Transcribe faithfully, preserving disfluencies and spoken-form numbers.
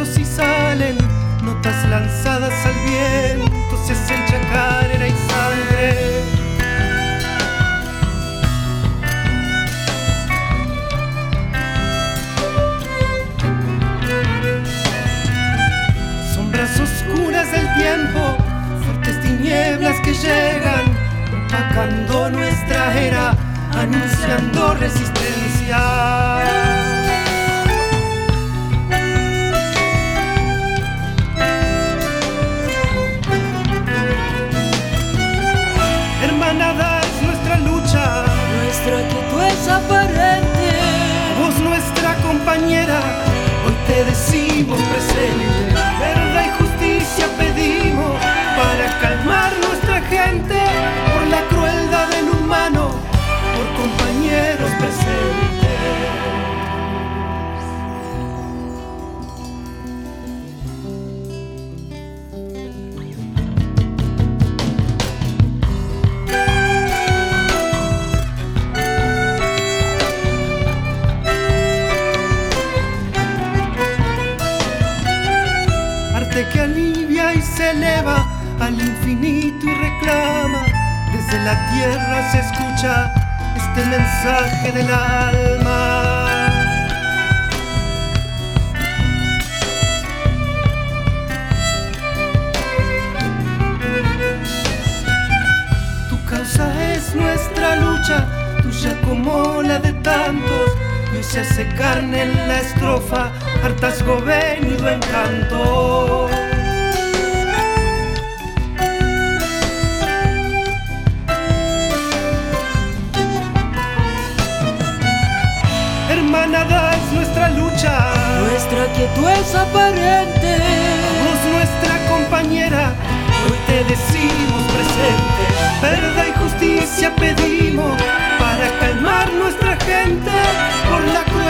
pasos y salen notas lanzadas al viento, se hacen chacarera y sangre. Sombras oscuras del tiempo, fuertes tinieblas que llegan, opacando nuestra era, anunciando resistencia. Hermanada es nuestra lucha, nuestra quietud es aparente. vos nuestra compañera, hoy te decimos presente. Verdad y justicia pedimos para calmar nuestra gente, por la crueldad del humano, por compañeros presentes. Que alivia y se eleva al infinito y reclama. Desde la tierra se escucha este mensaje del alma. Tu causa es nuestra lucha, tuya como la de tantos. Y hoy se hace carne en la estrofa, hartazgo venido en canto. Hermanada es nuestra lucha, nuestra quietud es aparente. vos nuestra compañera, hoy te decimos presente. Verdad y justicia pedimos para calmar nuestra gente, por la